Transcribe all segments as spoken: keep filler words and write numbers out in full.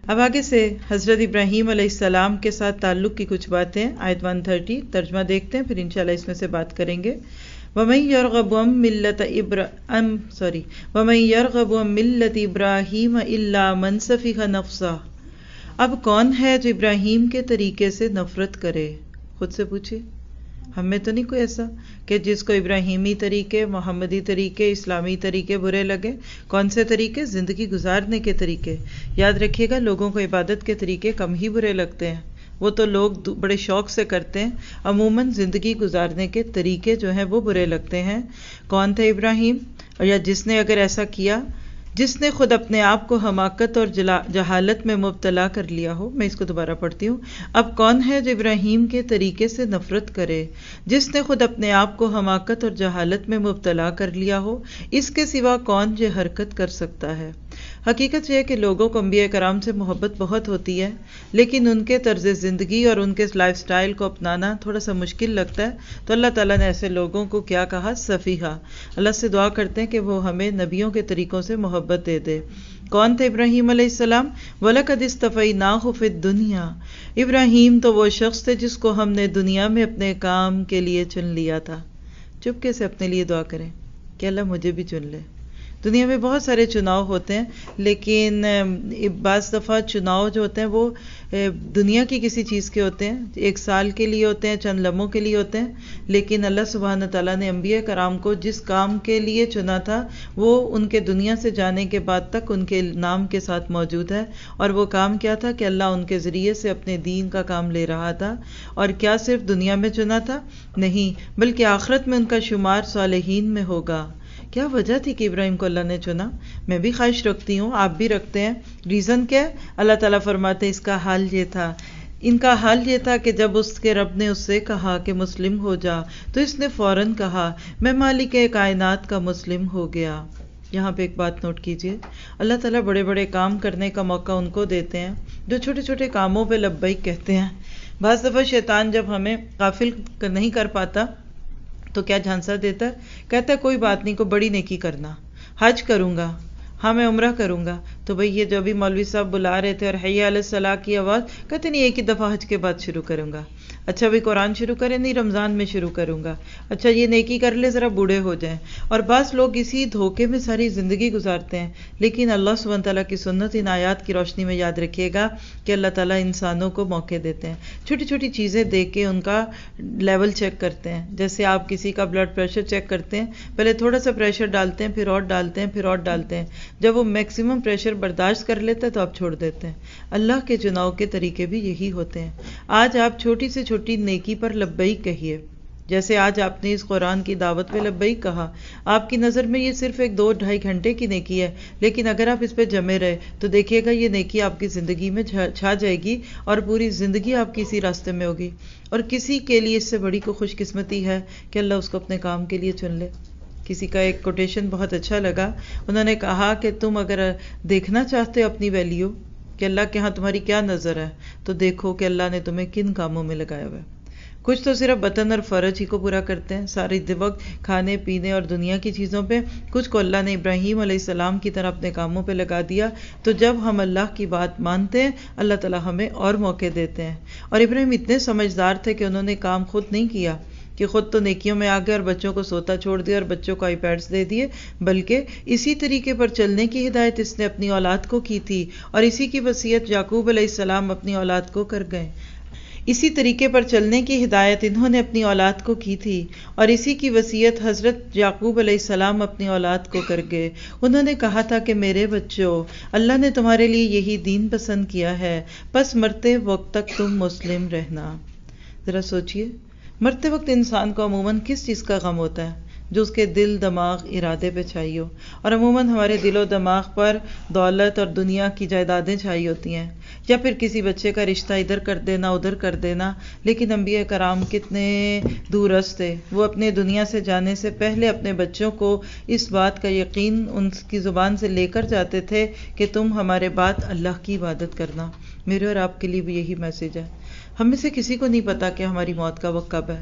اب آگے سے حضرت ابراہیم علیہ السلام کے ساتھ تعلق کی کچھ باتیں آیت ایک سو تیس ترجمہ دیکھتے ہیں، پھر انشاءاللہ اس میں سے بات کریں گے۔ وَمَن يَرْغَبُ عَن مِّلَّةِ إِبْرَاهِيمَ سوری وَمَن يَرْغَبُ عَن مِّلَّةِ إِبْرَاهِيمَ إِلَّا مَن سَفِهَ نَفْسَهُ، اب کون ہے جو ابراہیم کے طریقے سے نفرت کرے؟ خود سے پوچھئے، ہم میں تو نہیں کوئی ایسا کہ جس کو ابراہیمی طریقے، محمدی طریقے، اسلامی طریقے برے لگے۔ کون سے طریقے؟ زندگی گزارنے کے طریقے۔ یاد رکھیے گا، لوگوں کو عبادت کے طریقے کم ہی برے لگتے ہیں، وہ تو لوگ بڑے شوق سے کرتے ہیں، عموماً زندگی گزارنے کے طریقے جو ہیں وہ برے لگتے ہیں۔ کون تھے ابراہیم؟ یا جس نے اگر ایسا کیا، جس نے خود اپنے آپ کو حماقت اور جہالت میں مبتلا کر لیا ہو۔ میں اس کو دوبارہ پڑھتی ہوں۔ اب کون ہے جو ابراہیم کے طریقے سے نفرت کرے؟ جس نے خود اپنے آپ کو حماقت اور جہالت میں مبتلا کر لیا ہو، اس کے سوا کون یہ حرکت کر سکتا ہے؟ حقیقت یہ ہے کہ لوگوں کو انبیاء کرام سے محبت بہت ہوتی ہے، لیکن ان کے طرز زندگی اور ان کے لائف سٹائل کو اپنانا تھوڑا سا مشکل لگتا ہے، تو اللہ تعالیٰ نے ایسے لوگوں کو کیا کہا؟ سفیہہ۔ اللہ سے دعا کرتے ہیں کہ وہ ہمیں نبیوں کے طریقوں سے محبت دے دے۔ کون تھے ابراہیم علیہ السلام؟ وَلَقَدِ اصْطَفَيْنَاهُ فِي الدُّنْيَا، ابراہیم تو وہ شخص تھے جس کو ہم نے دنیا میں اپنے کام کے لیے چن لیا تھا۔ چپکے سے اپنے لیے دعا کریں کہ اللہ مجھے بھی چن لے۔ دنیا میں بہت سارے چناؤ ہوتے ہیں، لیکن بعض دفعہ چناؤ جو ہوتے ہیں وہ دنیا کی کسی چیز کے ہوتے ہیں، ایک سال کے لیے ہوتے ہیں، چند لمحوں کے لیے ہوتے ہیں، لیکن اللہ سبحانہ تعالیٰ نے انبیاء کرام کو جس کام کے لیے چنا تھا وہ ان کے دنیا سے جانے کے بعد تک ان کے نام کے ساتھ موجود ہے۔ اور وہ کام کیا تھا کہ اللہ ان کے ذریعے سے اپنے دین کا کام لے رہا تھا۔ اور کیا صرف دنیا میں چنا تھا؟ نہیں، بلکہ آخرت میں ان کا شمار صالحین میں ہوگا۔ کیا وجہ تھی کہ ابراہیم کو اللہ نے چنا؟ میں بھی خواہش رکھتی ہوں، آپ بھی رکھتے ہیں۔ ریزن کیا ہے؟ اللہ تعالیٰ فرماتے ہیں اس کا حال یہ تھا، ان کا حال یہ تھا کہ جب اس کے رب نے اس سے کہا کہ مسلم ہو جا، تو اس نے فوراً کہا میں مالک کائنات کا مسلم ہو گیا۔ یہاں پہ ایک بات نوٹ کیجئے، اللہ تعالیٰ بڑے بڑے کام کرنے کا موقع ان کو دیتے ہیں جو چھوٹے چھوٹے کاموں پہ لبیک کہتے ہیں۔ بعض دفعہ شیطان جب ہمیں غافل نہیں کر پاتا تو کیا جھانسا دیتا ہے؟ کہتا ہے کوئی بات نہیں، کوئی بڑی نیکی کرنا، حج کروں گا، ہاں میں عمرہ کروں گا۔ تو بھئی یہ جو بھی مولوی صاحب بلا رہے تھے اور حی علی الصلاۃ کی آواز، کہتے نہیں ایک ہی دفعہ حج کے بعد شروع کروں گا۔ اچھا بھی قرآن شروع کریں؟ نہیں، رمضان میں شروع کروں گا۔ اچھا یہ نیکی کر لے ذرا بوڑھے ہو جائیں۔ اور بعض لوگ اسی دھوکے میں ساری زندگی گزارتے ہیں، لیکن اللہ سبحانہ تعالیٰ کی سنت ان آیات کی روشنی میں یاد رکھیے گا کہ اللہ تعالیٰ انسانوں کو موقع دیتے ہیں، چھوٹی چھوٹی چیزیں دیکھ کے ان کا لیول چیک کرتے ہیں۔ جیسے آپ کسی کا بلڈ پریشر چیک کرتے ہیں، پہلے تھوڑا سا پریشر ڈالتے ہیں، پھر اور ڈالتے ہیں، پھر اور ڈالتے ہیں، جب وہ میکسیمم پریشر برداشت کر لیتا ہے تو آپ چھوڑ دیتے ہیں۔ اللہ کے چناؤ کے طریقے بھی یہی ہوتے ہیں۔ آج آپ چھوٹی سے چھوٹی نیکی پر لبیک کہیے، جیسے آج آپ نے اس قرآن کی دعوت پہ لبیک کہا، آپ کی نظر میں یہ صرف ایک دو ڈھائی گھنٹے کی نیکی ہے، لیکن اگر آپ اس پہ جمے رہے تو دیکھیے گا یہ نیکی آپ کی زندگی میں چھا جائے گی اور پوری زندگی آپ کی اسی راستے میں ہوگی۔ اور کسی کے لیے اس سے بڑی کو خوش قسمتی ہے کہ اللہ اس کو اپنے کام کے لیے چن لے۔ کسی کا ایک کوٹیشن بہت اچھا لگا، انہوں نے کہا کہ تم اگر دیکھنا چاہتے ہو اپنی ویلیو کہ اللہ کے ہاں تمہاری کیا نظر ہے، تو دیکھو کہ اللہ نے تمہیں کن کاموں میں لگایا ہوا ہے۔ کچھ تو صرف بطن اور فرج ہی کو پورا کرتے ہیں ساری وقت کھانے پینے اور دنیا کی چیزوں پہ، کچھ کو اللہ نے ابراہیم علیہ السلام کی طرح اپنے کاموں پہ لگا دیا۔ تو جب ہم اللہ کی بات مانتے ہیں، اللہ تعالیٰ ہمیں اور موقع دیتے ہیں۔ اور ابراہیم اتنے سمجھدار تھے کہ انہوں نے کام خود نہیں کیا کہ خود تو نیکیوں میں آگے اور بچوں کو سوتا چھوڑ دیا اور بچوں کو آئی پیڈز دے دیے، بلکہ اسی طریقے پر چلنے کی ہدایت اس نے اپنی اولاد کو کی تھی، اور اسی کی وصیت یعقوب علیہ السلام اپنی اولاد کو کر گئے۔ اسی طریقے پر چلنے کی ہدایت انہوں نے اپنی اولاد کو کی تھی، اور اسی کی وصیت حضرت یعقوب علیہ السلام اپنی اولاد کو کر گئے۔ انہوں نے کہا تھا کہ میرے بچوں، اللہ نے تمہارے لیے یہی دین پسند کیا ہے، بس مرتے وقت تک تم مسلم رہنا۔ ذرا سوچئے، مرتے وقت انسان کو عموماً کس چیز کا غم ہوتا ہے؟ جو اس کے دل دماغ ارادے پہ چھائی ہو، اور عموماً ہمارے دل و دماغ پر دولت اور دنیا کی جائیدادیں چھائی ہوتی ہیں، یا پھر کسی بچے کا رشتہ ادھر کر دینا ادھر کر دینا۔ لیکن انبیاء کرام کتنے دورست تھے، وہ اپنے دنیا سے جانے سے پہلے اپنے بچوں کو اس بات کا یقین ان کی زبان سے لے کر جاتے تھے کہ تم ہمارے بعد اللہ کی عبادت کرنا۔ میرے اور آپ کے لیے بھی یہی میسج ہے۔ ہم میں سے کسی کو نہیں پتا کہ ہماری موت کا وقت کب ہے،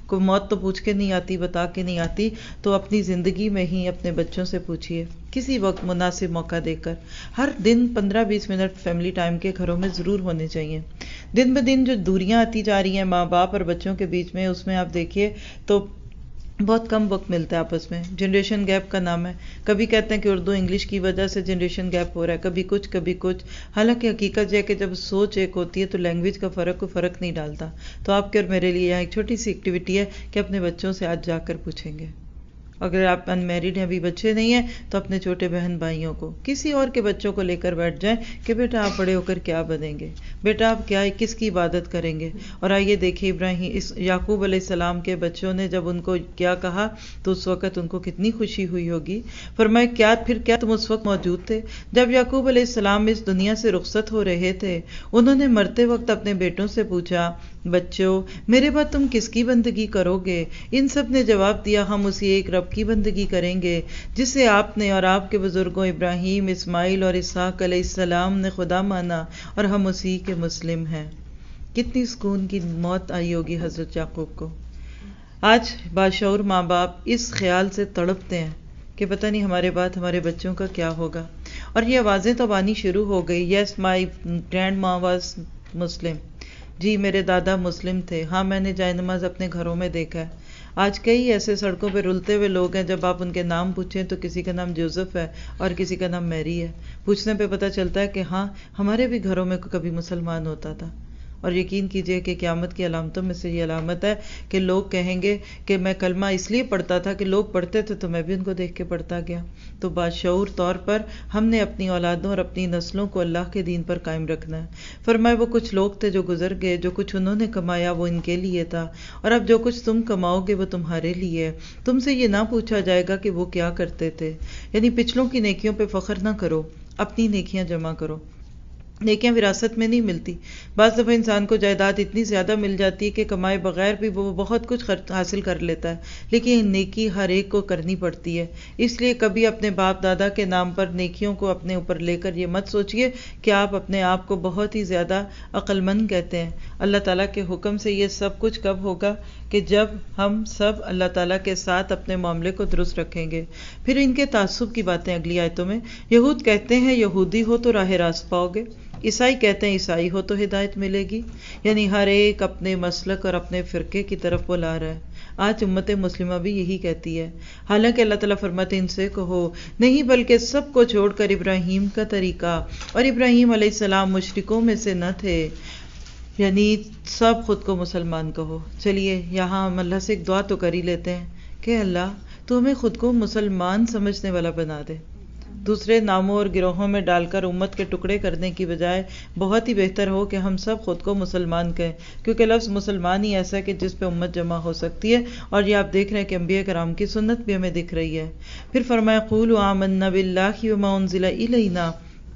کوئی موت تو پوچھ کے نہیں آتی، بتا کے نہیں آتی، تو اپنی زندگی میں ہی اپنے بچوں سے پوچھئے، کسی وقت مناسب موقع دے کر۔ ہر دن پندرہ بیس منٹ فیملی ٹائم کے گھروں میں ضرور ہونے چاہیے۔ دن بہ دن جو دوریاں آتی جا رہی ہیں ماں باپ اور بچوں کے بیچ میں، اس میں آپ دیکھیے تو بہت کم وقت ملتا ہے آپس میں۔ جنریشن گیپ کا نام ہے، کبھی کہتے ہیں کہ اردو انگلش کی وجہ سے جنریشن گیپ ہو رہا ہے، کبھی کچھ کبھی کچھ، حالانکہ حقیقت یہ ہے کہ جب سوچ ایک ہوتی ہے تو لینگویج کا فرق کوئی فرق نہیں ڈالتا۔ تو آپ کے اور میرے لیے یہاں ایک چھوٹی سی ایکٹیویٹی ہے کہ اپنے بچوں سے آج جا کر پوچھیں گے، اگر آپ ان میریڈ ہیں، ابھی بچے نہیں ہیں، تو اپنے چھوٹے بہن بھائیوں کو، کسی اور کے بچوں کو لے کر بیٹھ جائیں کہ بیٹا آپ بڑے ہو کر کیا بنیں گے، بیٹا آپ کیا کس کی عبادت کریں گے۔ اور آئیے دیکھیے ابراہیم اس یعقوب علیہ السلام کے بچوں نے جب ان کو کیا کہا تو اس وقت ان کو کتنی خوشی ہوئی ہوگی۔ فرمایا کیا پھر کیا تم اس وقت موجود تھے جب یعقوب علیہ السلام اس دنیا سے رخصت ہو رہے تھے؟ انہوں نے مرتے وقت اپنے بیٹوں سے پوچھا، بچوں میرے بعد تم کس کی بندگی کرو گے؟ ان سب نے جواب دیا، ہم اسی ایک رب کی بندگی کریں گے جسے آپ نے اور آپ کے بزرگوں ابراہیم، اسماعیل اور اسحاق علیہ السلام نے خدا مانا، اور ہم اسی کے مسلم ہیں۔ کتنی سکون کی موت آئی ہوگی حضرت یعقوب کو۔ آج باشعور ماں باپ اس خیال سے تڑپتے ہیں کہ پتہ نہیں ہمارے بعد ہمارے بچوں کا کیا ہوگا، اور یہ آوازیں تو آنی شروع ہو گئی، یس مائی گرینڈ ماں واز مسلم، جی میرے دادا مسلم تھے، ہاں میں نے جائے نماز اپنے گھروں میں دیکھا ہے۔ آج کئی ایسے سڑکوں پہ رلتے ہوئے لوگ ہیں، جب آپ ان کے نام پوچھیں تو کسی کا نام جوزف ہے اور کسی کا نام میری ہے، پوچھنے پہ پتہ چلتا ہے کہ ہاں ہمارے بھی گھروں میں کبھی مسلمان ہوتا تھا۔ اور یقین کیجئے کہ قیامت کی علامتوں میں سے یہ علامت ہے کہ لوگ کہیں گے کہ میں کلمہ اس لیے پڑھتا تھا کہ لوگ پڑھتے تھے تو میں بھی ان کو دیکھ کے پڑھتا گیا۔ تو باشعور طور پر ہم نے اپنی اولادوں اور اپنی نسلوں کو اللہ کے دین پر قائم رکھنا ہے۔ فرمایا وہ کچھ لوگ تھے جو گزر گئے، جو کچھ انہوں نے کمایا وہ ان کے لیے تھا، اور اب جو کچھ تم کماؤ گے وہ تمہارے لیے ہے۔ تم سے یہ نہ پوچھا جائے گا کہ وہ کیا کرتے تھے۔ یعنی پچھلوں کی نیکیوں پہ فخر نہ کرو، اپنی نیکیاں جمع کرو۔ نیکیاں وراثت میں نہیں ملتی، بعض دفعہ انسان کو جائیداد اتنی زیادہ مل جاتی ہے کہ کمائے بغیر بھی وہ بہت کچھ حاصل کر لیتا ہے، لیکن نیکی ہر ایک کو کرنی پڑتی ہے۔ اس لیے کبھی اپنے باپ دادا کے نام پر نیکیوں کو اپنے اوپر لے کر یہ مت سوچئے کہ آپ اپنے آپ کو بہت ہی زیادہ عقل مند کہتے ہیں۔ اللہ تعالیٰ کے حکم سے یہ سب کچھ کب ہوگا؟ کہ جب ہم سب اللہ تعالیٰ کے ساتھ اپنے معاملے کو درست رکھیں گے۔ پھر ان کے تعصب کی باتیں اگلی آیتوں میں، یہود کہتے ہیں یہودی ہو تو راہ راست پاؤ گے، عیسائی کہتے ہیں عیسائی ہو تو ہدایت ملے گی۔ یعنی ہر ایک اپنے مسلک اور اپنے فرقے کی طرف بلا رہا ہے۔ آج امت مسلمہ بھی یہی کہتی ہے، حالانکہ اللہ تعالیٰ فرماتے ہیں ان سے کہو نہیں، بلکہ سب کو چھوڑ کر ابراہیم کا طریقہ، اور ابراہیم علیہ السلام مشرکوں میں سے نہ تھے، یعنی سب خود کو مسلمان کہو۔ چلیے یہاں ہم اللہ سے ایک دعا تو کر ہی لیتے ہیں کہ اللہ تو ہمیں خود کو مسلمان سمجھنے والا بنا دے، دوسرے ناموں اور گروہوں میں ڈال کر امت کے ٹکڑے کرنے کی بجائے بہت ہی بہتر ہو کہ ہم سب خود کو مسلمان کہیں، کیونکہ لفظ مسلمان ہی ایسا ہے کہ جس پہ امت جمع ہو سکتی ہے، اور یہ آپ دیکھ رہے ہیں کہ انبیاء کرام کی سنت بھی ہمیں دکھ رہی ہے۔ پھر فرمایا قولوا آمنا باللہ وما انزل الینا،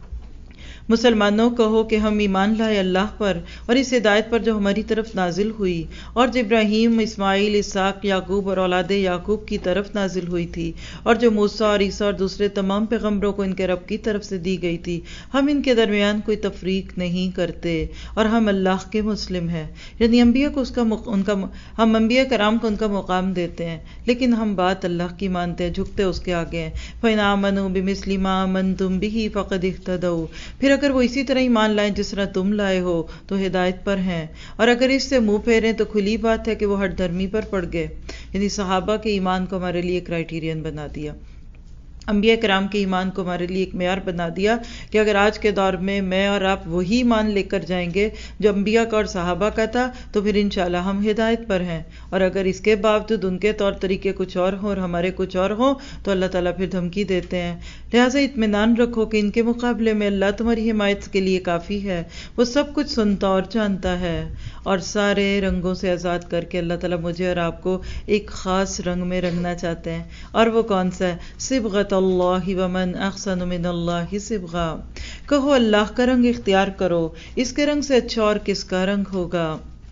مسلمانوں کہو کہ ہم ایمان لائے اللہ پر اور اس ہدایت پر جو ہماری طرف نازل ہوئی، اور جو ابراہیم، اسماعیل، اسحاق، یعقوب اور اولاد یعقوب کی طرف نازل ہوئی تھی، اور جو موسیٰ اور عیسیٰ اور دوسرے تمام پیغمبروں کو ان کے رب کی طرف سے دی گئی تھی، ہم ان کے درمیان کوئی تفریق نہیں کرتے، اور ہم اللہ کے مسلم ہیں۔ یعنی انبیاء کو اس کا مق... ان کا ہم انبیاء کرام کو ان کا مقام دیتے ہیں، لیکن ہم بات اللہ کی مانتے ہیں، جھکتے اس کے آگے ہیں۔ فَإِنْ آمَنُوا بِمِثْلِ مَا آمَنْتُمْ بِهِ فَقَدِ اهْتَدَوْا، پھر اگر وہ اسی طرح ایمان لائیں جس طرح تم لائے ہو تو ہدایت پر ہیں، اور اگر اس سے منہ پھیریں تو کھلی بات ہے کہ وہ ہٹ دھرمی پر پڑ گئے۔ یعنی صحابہ کے ایمان کو ہمارے لیے کرائیٹیرین بنا دیا، انبیاء کرام کے ایمان کو ہمارے لیے ایک معیار بنا دیا کہ اگر آج کے دور میں میں اور آپ وہی ایمان لے کر جائیں گے جو انبیاء کا اور صحابہ کا تھا تو پھر انشاءاللہ ہم ہدایت پر ہیں، اور اگر اس کے باوجود ان کے طور طریقے کچھ اور ہوں اور ہمارے کچھ اور ہوں تو اللہ تعالیٰ پھر دھمکی دیتے ہیں۔ لہٰذا اطمینان رکھو کہ ان کے مقابلے میں اللہ تمہاری حمایت کے لیے کافی ہے، وہ سب کچھ سنتا اور جانتا ہے، اور سارے رنگوں سے آزاد کر کے اللہ تعالیٰ مجھے اور آپ کو ایک خاص رنگ میں رنگنا چاہتے ہیں، اور وہ کون سا ہے؟ صبغۃ اللہ ومن احسن من اللہ صبغہ، کہو اللہ کا رنگ اختیار کرو، اس کے رنگ سے اچھا اور کس کا رنگ ہوگا۔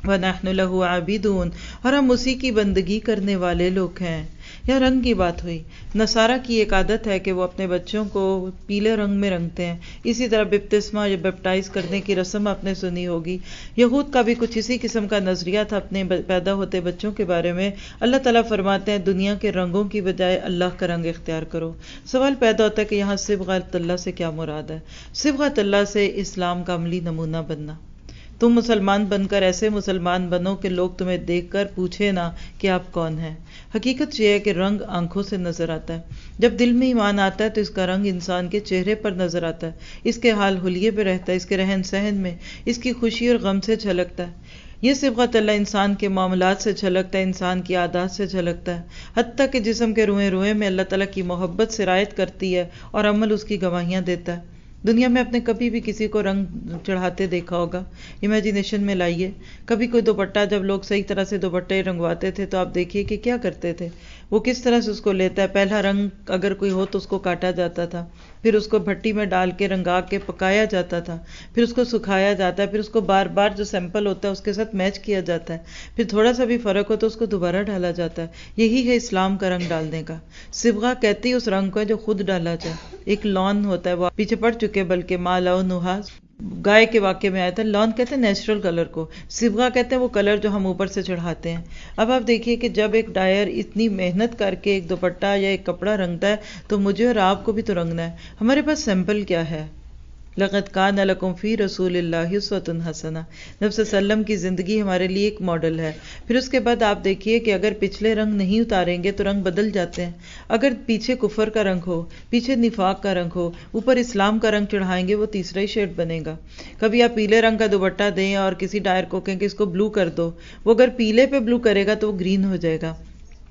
وَنَحْنُ لَهُ عَابِدُونَ، اور ہم اسی کی بندگی کرنے والے لوگ ہیں۔ یا رنگ کی بات ہوئی، نصارہ کی ایک عادت ہے کہ وہ اپنے بچوں کو پیلے رنگ میں رنگتے ہیں، اسی طرح بپتسمہ یا بیپٹائز کرنے کی رسم آپ نے سنی ہوگی۔ یہود کا بھی کچھ اسی قسم کا نظریہ تھا اپنے پیدا ہوتے بچوں کے بارے میں۔ اللہ تعالیٰ فرماتے ہیں دنیا کے رنگوں کی بجائے اللہ کا رنگ اختیار کرو۔ سوال پیدا ہوتا ہے کہ یہاں صبغۃ اللہ سے کیا مراد ہے؟ صبغۃ اللہ سے اسلام کا عملی نمونہ بننا۔ تم مسلمان بن کر ایسے مسلمان بنو کہ لوگ تمہیں دیکھ کر پوچھے نہ کہ آپ کون ہیں۔ حقیقت یہ ہے کہ رنگ آنکھوں سے نظر آتا ہے، جب دل میں ایمان آتا ہے تو اس کا رنگ انسان کے چہرے پر نظر آتا ہے، اس کے حال حلیے پہ رہتا ہے، اس کے رہن سہن میں، اس کی خوشی اور غم سے جھلکتا ہے۔ یہ صبغۃ اللہ انسان کے معاملات سے جھلکتا ہے، انسان کی عادات سے جھلکتا ہے، حتیٰ کہ جسم کے روئے روئے میں اللہ تعالیٰ کی محبت سرایت کرتی ہے اور عمل اس کی گواہیاں دیتا ہے۔ دنیا میں آپ نے کبھی بھی کسی کو رنگ چڑھاتے دیکھا ہوگا، امیجینیشن میں لائیے، کبھی کوئی دوپٹہ جب لوگ صحیح طرح سے دوپٹے رنگواتے تھے تو آپ دیکھیے کہ کیا کرتے تھے، وہ کس طرح سے اس کو لیتا ہے۔ پہلا رنگ اگر کوئی ہو تو اس کو کاٹا جاتا تھا، پھر اس کو بھٹی میں ڈال کے رنگا کے پکایا جاتا تھا، پھر اس کو سکھایا جاتا ہے، پھر اس کو بار بار جو سیمپل ہوتا ہے اس کے ساتھ میچ کیا جاتا ہے، پھر تھوڑا سا بھی فرق ہو تو اس کو دوبارہ ڈالا جاتا ہے۔ یہی ہے اسلام کا رنگ ڈالنے کا۔ صبغہ کہتی ہے اس رنگ کو ہے جو خود ڈالا جائے۔ ایک لون ہوتا ہے، وہ پیچھے پڑ چکے بلکہ ما لونھا، گائے کے واقعے میں آیا تھا، لون کہتے ہیں نیچرل کلر کو، صبغہ کہتے ہیں وہ کلر جو ہم اوپر سے چڑھاتے ہیں۔ اب آپ دیکھیے کہ جب ایک ڈائر اتنی محنت کر کے ایک دوپٹہ یا ایک کپڑا رنگتا ہے تو مجھے اور آپ کو بھی تو رنگنا ہے۔ ہمارے پاس سیمپل کیا ہے؟ لقد کان لکم فی رسول اللہ اسوۃ حسنہ، نبی صلی اللہ علیہ وسلم کی زندگی ہمارے لیے ایک ماڈل ہے۔ پھر اس کے بعد آپ دیکھیے کہ اگر پچھلے رنگ نہیں اتاریں گے تو رنگ بدل جاتے ہیں۔ اگر پیچھے کفر کا رنگ ہو، پیچھے نفاق کا رنگ ہو، اوپر اسلام کا رنگ چڑھائیں گے وہ تیسرا ہی شیڈ بنے گا۔ کبھی آپ پیلے رنگ کا دوپٹہ دیں اور کسی ڈائر کو کہیں کہ اس کو بلو کر دو، وہ اگر پیلے پہ بلو کرے گا تو وہ گرین ہو جائے گا۔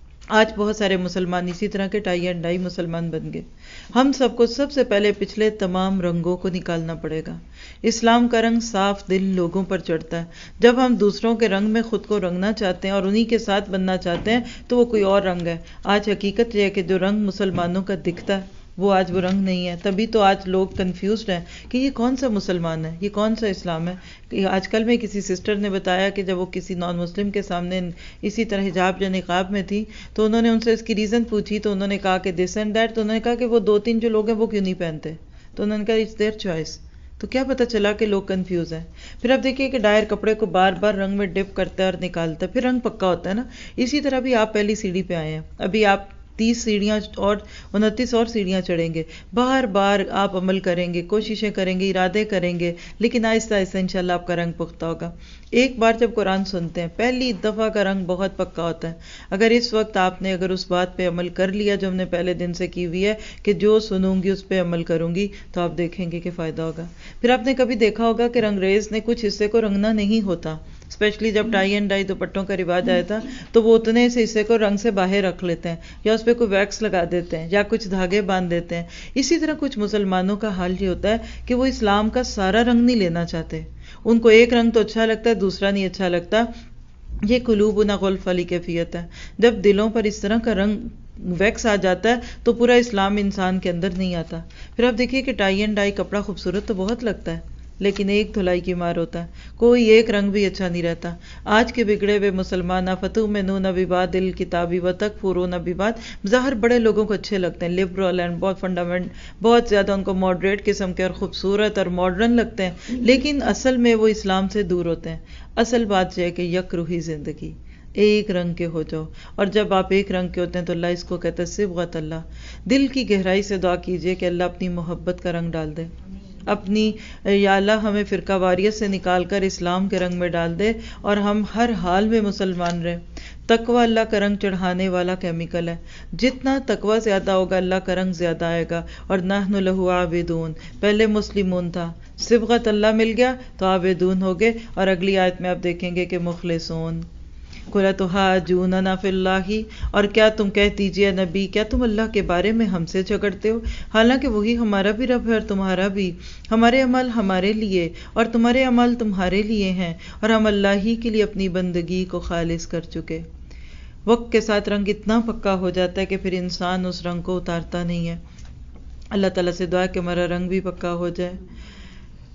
آج بہت سارے مسلمان اسی طرح کے ٹائی اینڈ ڈائی مسلمان بن گئے۔ ہم سب کو سب سے پہلے پچھلے تمام رنگوں کو نکالنا پڑے گا۔ اسلام کا رنگ صاف دل لوگوں پر چڑھتا ہے۔ جب ہم دوسروں کے رنگ میں خود کو رنگنا چاہتے ہیں اور انہی کے ساتھ بننا چاہتے ہیں تو وہ کوئی اور رنگ ہے۔ آج حقیقت یہ ہے کہ جو رنگ مسلمانوں کا دکھتا ہے وہ آج وہ رنگ نہیں ہے۔ تبھی تو آج لوگ کنفیوزڈ ہیں کہ یہ کون سا مسلمان ہے، یہ کون سا اسلام ہے۔ آج کل میں کسی سسٹر نے بتایا کہ جب وہ کسی نان مسلم کے سامنے اسی طرح حجاب یا نقاب میں تھی تو انہوں نے ان سے اس کی ریزن پوچھی تو انہوں نے کہا کہ دس اینڈ دیٹ، تو انہوں نے کہا کہ وہ دو تین جو لوگ ہیں وہ کیوں نہیں پہنتے، تو انہوں نے کہا اٹس دیئر چوائس۔ تو کیا پتہ چلا کہ لوگ کنفیوز ہیں۔ پھر اب دیکھیے کہ ڈائر کپڑے کو بار بار رنگ میں ڈپ کرتا ہے اور نکالتا ہے، پھر رنگ پکا ہوتا ہے نا۔ اسی طرح بھی آپ پہلی سیڑھی پہ آئے ہیں، ابھی آپ تیس سیڑھیاں اور انتیس اور سیڑھیاں چڑھیں گے، بار بار آپ عمل کریں گے، کوششیں کریں گے، ارادے کریں گے، لیکن آہستہ آہستہ انشاءاللہ آپ کا رنگ پختہ ہوگا۔ ایک بار جب قرآن سنتے ہیں پہلی دفعہ کا رنگ بہت پکا ہوتا ہے۔ اگر اس وقت آپ نے اگر اس بات پہ عمل کر لیا جو ہم نے پہلے دن سے کی ہوئی ہے کہ جو سنوں گی اس پہ عمل کروں گی تو آپ دیکھیں گے کہ فائدہ ہوگا۔ پھر آپ نے کبھی دیکھا ہوگا کہ رنگریز نے کچھ حصے کو رنگنا نہیں ہوتا، اسپیشلی جب ٹائی اینڈ ڈائی دوپٹوں کا رواج آیا تھا تو وہ اتنے سے حصے کو رنگ سے باہر رکھ لیتے ہیں یا اس پہ کوئی ویکس لگا دیتے ہیں یا کچھ دھاگے باندھ دیتے ہیں۔ اسی طرح کچھ مسلمانوں کا حال یہ ہوتا ہے کہ وہ اسلام کا سارا رنگ نہیں لینا چاہتے، ان کو ایک رنگ تو اچھا لگتا ہے دوسرا نہیں اچھا لگتا۔ یہ قلوبنا غلف والی کیفیت ہے، جب دلوں پر اس طرح کا رنگ ویکس آ جاتا ہے تو پورا اسلام انسان کے اندر نہیں آتا۔ پھر آپ دیکھیے کہ ٹائی اینڈ ڈائی کپڑا خوبصورت تو بہت لگتا ہے لیکن ایک دھلائی کی مار ہوتا ہے، کوئی ایک رنگ بھی اچھا نہیں رہتا۔ آج کے بگڑے ہوئے مسلمان فتؤمنون ببعض الکتاب وتکفرون ببعض، ظاہر بڑے لوگوں کو اچھے لگتے ہیں، لبرل اینڈ بہت فنڈامنٹ، بہت زیادہ ان کو ماڈریٹ قسم کے اور خوبصورت اور ماڈرن لگتے ہیں، لیکن اصل میں وہ اسلام سے دور ہوتے ہیں۔ اصل بات یہ ہے کہ یک روحی زندگی، ایک رنگ کے ہو جاؤ، اور جب آپ ایک رنگ کے ہوتے ہیں تو اللہ اس کو کہتا ہے صبغۃ اللہ۔ دل کی گہرائی سے دعا کیجئے کہ اللہ اپنی محبت کا رنگ ڈال دے، اپنی یا اللہ ہمیں فرقہ واریت سے نکال کر اسلام کے رنگ میں ڈال دے اور ہم ہر حال میں مسلمان رہیں۔ تقوی اللہ کا رنگ چڑھانے والا کیمیکل ہے، جتنا تقوی زیادہ ہوگا اللہ کا رنگ زیادہ آئے گا۔ اور نحن لہ عابدون، پہلے مسلمون تھا، صبغۃ اللہ مل گیا تو عابدون ہو گئے، اور اگلی آیت میں آپ دیکھیں گے کہ مخلصون۔ قُلْ أَتُحَاجُّونَنَا فِي اللَّهِ، اور کیا تم کہہ دیجئے نبی کیا تم اللہ کے بارے میں ہم سے جھگڑتے ہو، حالانکہ وہی ہمارا بھی رب ہے اور تمہارا بھی، ہمارے عمل ہمارے لیے اور تمہارے عمل تمہارے لیے ہیں، اور ہم اللہ ہی کے لیے اپنی بندگی کو خالص کر چکے۔ وقت کے ساتھ رنگ اتنا پکا ہو جاتا ہے کہ پھر انسان اس رنگ کو اتارتا نہیں ہے۔ اللہ تعالیٰ سے دعا کہ ہمارا رنگ بھی پکا ہو جائے۔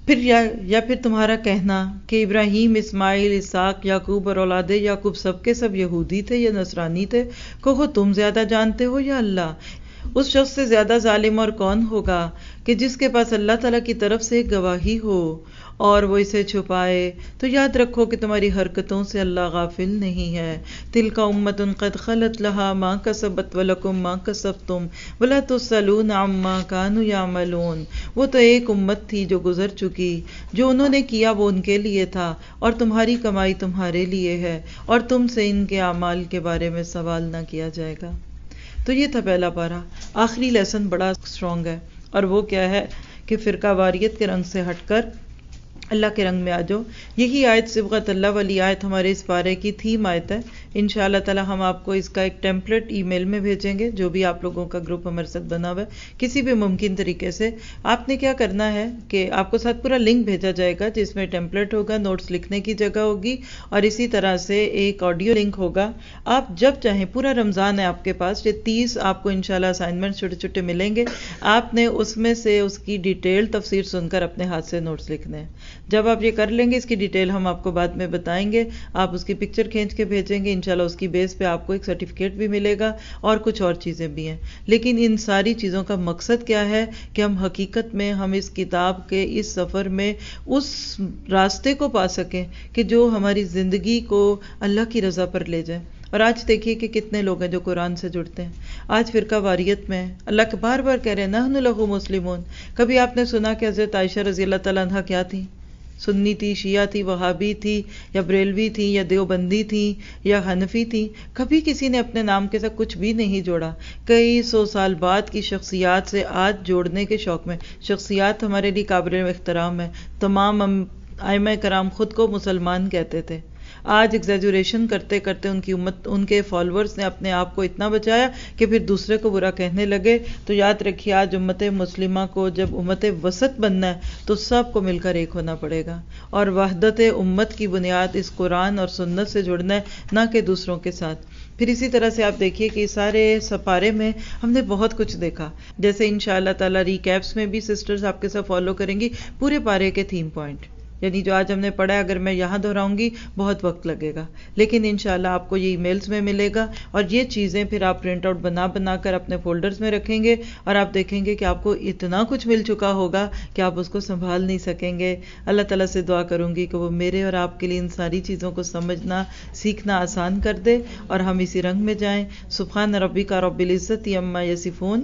پھر یا, یا پھر تمہارا کہنا کہ ابراہیم، اسماعیل، اسحاق، یعقوب اور اولاد یعقوب سب کے سب یہودی تھے یا نصرانی تھے، کہو تم زیادہ جانتے ہو یا اللہ؟ اس شخص سے زیادہ ظالم اور کون ہوگا کہ جس کے پاس اللہ تعالیٰ کی طرف سے ایک گواہی ہو اور وہ اسے چھپائے؟ تو یاد رکھو کہ تمہاری حرکتوں سے اللہ غافل نہیں ہے۔ تلک امۃ قد خلت لہا ما کسبت ولکم ما کسبتم ولا تسألون عما کانوا یعملون۔ وہ تو ایک امت تھی جو گزر چکی، جو انہوں نے کیا وہ ان کے لیے تھا، اور تمہاری کمائی تمہارے لیے ہے، اور تم سے ان کے اعمال کے بارے میں سوال نہ کیا جائے گا۔ تو یہ تھا پہلا پارہ۔ آخری لیسن بڑا اسٹرانگ ہے، اور وہ کیا ہے کہ فرقہ واریت کے رنگ سے ہٹ کر اللہ کے رنگ میں آ جاؤ۔ یہی آیت صبغت اللہ والی آیت ہمارے اس پارے کی تھیم آیت ہے۔ انشاءاللہ تعالی ہم آپ کو اس کا ایک ٹیمپلیٹ ای میل میں بھیجیں گے، جو بھی آپ لوگوں کا گروپ ہمارے ساتھ بنا ہوا ہے، کسی بھی ممکن طریقے سے آپ نے کیا کرنا ہے کہ آپ کو ساتھ پورا لنک بھیجا جائے گا جس میں ٹیمپلیٹ ہوگا، نوٹس لکھنے کی جگہ ہوگی، اور اسی طرح سے ایک آڈیو لنک ہوگا۔ آپ جب چاہیں، پورا رمضان ہے آپ کے پاس، یہ تیس آپ کو انشاءاللہ اسائنمنٹ چھوٹے چھوٹے ملیں گے، آپ نے اس میں سے اس کی ڈیٹیل تفسیر سن کر اپنے ہاتھ سے نوٹس لکھنے ہیں۔ جب آپ یہ کر لیں گے، اس کی ڈیٹیل ہم آپ کو بعد میں بتائیں گے، آپ اس کی پکچر کھینچ کے بھیجیں گے، انشاءاللہ اس کی بیس پہ آپ کو ایک سرٹیفکیٹ بھی ملے گا، اور کچھ اور چیزیں بھی ہیں۔ لیکن ان ساری چیزوں کا مقصد کیا ہے کہ ہم حقیقت میں ہم اس کتاب کے اس سفر میں اس راستے کو پا سکیں کہ جو ہماری زندگی کو اللہ کی رضا پر لے جائے۔ اور آج دیکھیے کہ کتنے لوگ ہیں جو قرآن سے جڑتے ہیں، آج فرقہ واریت میں اللہ کے بار بار کہہ رہے ہیں نحن لہ مسلمون۔ کبھی آپ نے سنا کہ حضرت عائشہ رضی اللہ تعالیٰ عنہا کیا تھی؟ سنی تھی، شیعہ تھی، وہابی تھی، یا بریلوی تھی، یا دیوبندی تھی، یا حنفی تھی؟ کبھی کسی نے اپنے نام کے ساتھ کچھ بھی نہیں جوڑا۔ کئی سو سال بعد کی شخصیات سے آج جوڑنے کے شوق میں، شخصیات ہمارے لیے قابل احترام ہے۔ تمام ائمہ کرام خود کو مسلمان کہتے تھے، آج ایگزیجوریشن کرتے کرتے ان کی امت، ان کے فالورز نے اپنے آپ کو اتنا بچایا کہ پھر دوسرے کو برا کہنے لگے۔ تو یاد رکھیے، آج امت مسلمہ کو جب امت وسط بننا ہے تو سب کو مل کر ایک ہونا پڑے گا، اور وحدت امت کی بنیاد اس قرآن اور سنت سے جڑنا ہے، نہ کہ دوسروں کے ساتھ۔ پھر اسی طرح سے آپ دیکھیے کہ سارے سپارے میں ہم نے بہت کچھ دیکھا، جیسے انشاءاللہ تعالی ریکیپس میں بھی سسٹرز آپ کے ساتھ فالو کریں گی پورے پارے کے تھیم پوائنٹ، یعنی جو آج ہم نے پڑھا ہے اگر میں یہاں دہراؤں گی بہت وقت لگے گا، لیکن انشاءاللہ آپ کو یہ ای میلز میں ملے گا، اور یہ چیزیں پھر آپ پرنٹ آؤٹ بنا بنا کر اپنے فولڈرز میں رکھیں گے، اور آپ دیکھیں گے کہ آپ کو اتنا کچھ مل چکا ہوگا کہ آپ اس کو سنبھال نہیں سکیں گے۔ اللہ تعالیٰ سے دعا کروں گی کہ وہ میرے اور آپ کے لیے ان ساری چیزوں کو سمجھنا سیکھنا آسان کر دے، اور ہم اسی رنگ میں جائیں۔ سبحان ربک رب العزت عما یصفون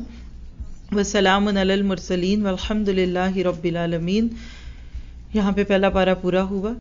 وسلام علی المرسلین والحمد للہ رب العالمین۔ یہاں پہ پہلا پارہ پورا ہوا۔